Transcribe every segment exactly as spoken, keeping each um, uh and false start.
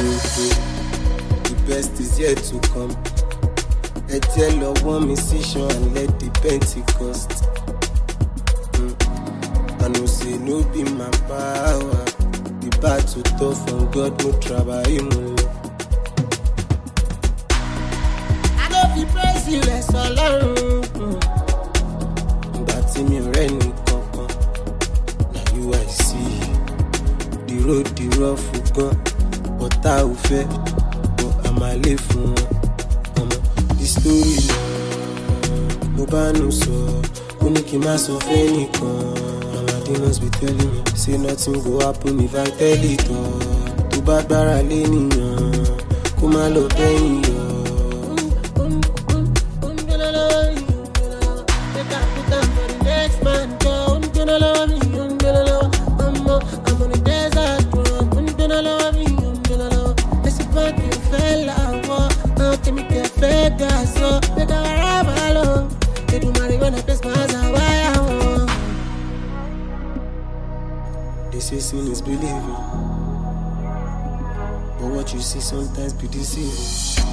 The best is yet to come. Ẹ jẹ́ lọ wọ́n mi sí ṣan and let the Pentecost. Mm. I know say no be my power. The battle tough from God no trabajo mulo. I no fit praise you less Ọlọ́run. Ìgbà tí mi ò rẹ́ ní kankan. Na you I see. The road the rough gan. Ọ̀tá ò fẹ́. But a máa lè fún wọn. The story mo bá nù sọ. Ó ní kí n má sọ fẹ́ nìkan. My demons be telling me, say nothing go happen if I tell it all. Tó bá gbára lé nìyàn, kó má lọ bẹ́yìn yọ. They say sin is believing, but what you see sometimes be deceiving.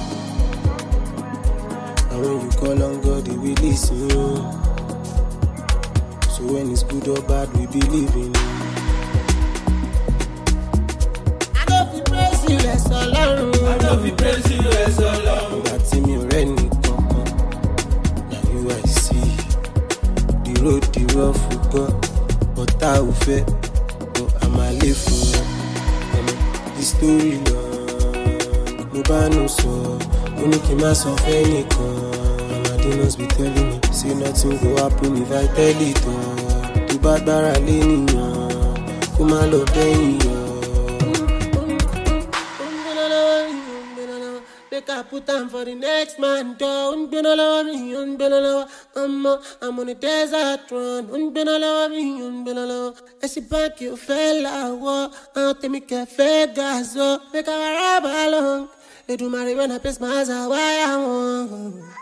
And when you call on God, He will listen you. So when it's good or bad, we believe in it. I don't feel praise you less alone. I don't feel praise you less alone. That team you ready, come now you I see. The road, the rough, God, but I will fail. My life for the story long. No banu so, only kí n má sọ fẹ́ nìkan. My demons be telling me, say nothing go happen if I tell it all. Tó bá gbára lé nìyàn, kó má lọ bẹ́yìn yọ. Make I put on for the next man door. Unbena love me, unbena love. I'm I'm on a desert run. Unbena love me, unbena love. I see back you fell out. I'll take me cafe gas. Make I rub along. They do my when I pass my eyes. Why I want.